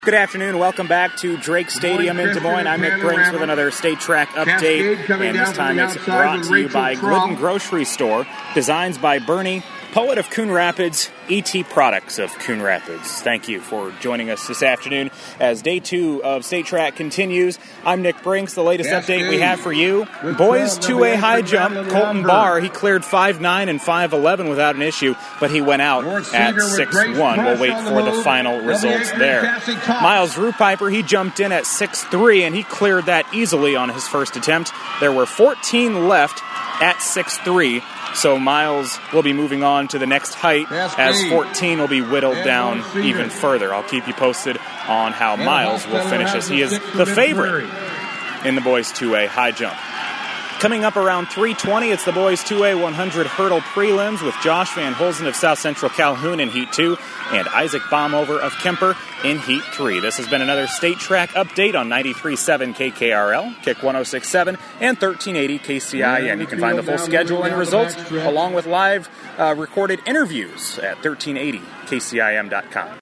Good afternoon. Welcome back to Drake Stadium in Des Moines. I'm Nick Brinks with another State Track update, and this time it's brought to you by Glidden Grocery Store, designs by Bernie, poet of Coon Rapids, E.T. Products of Coon Rapids. Thank you for joining us this afternoon as Day 2 of State Track continues. I'm Nick Brinks. The latest update we have for you, boys 2A high jump, Colton Barr, he cleared 5.9 and 5.11 without an issue, but he went out at 6.1. We'll wait for the final results there. Miles Rupiper, he jumped in at 6.3, and he cleared that easily on his first attempt. There were 14 left at 6.3. So Miles will be moving on to the next height as 14 will be whittled down even further. I'll keep you posted on how Miles will finish as he is the favorite in the boys 2A high jump. Coming up around 3:20, it's the boys 2A 100 hurdle prelims with Josh Van Holzen of South Central Calhoun in Heat 2 and Isaac Baumover of Kemper in Heat 3. This has been another State Track update on 93.7 KKRL, Kick 106.7, and 1380 KCIN. You can find the full schedule and results along with live recorded interviews at 1380KCIM.com.